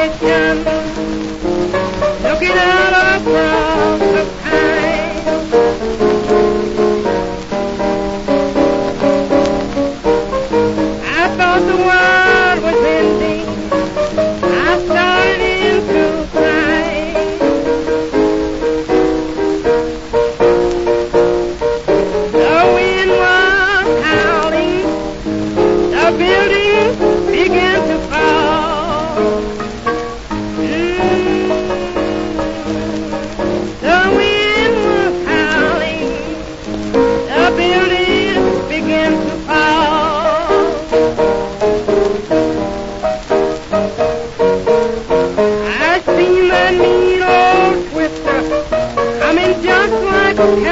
kitchen, looking out across the pine. I thought the world was ending. I started into crying. The wind was howling. The building began to fall. The wind was howling. The building began to fall. I seen that mean old twister coming just like a cat.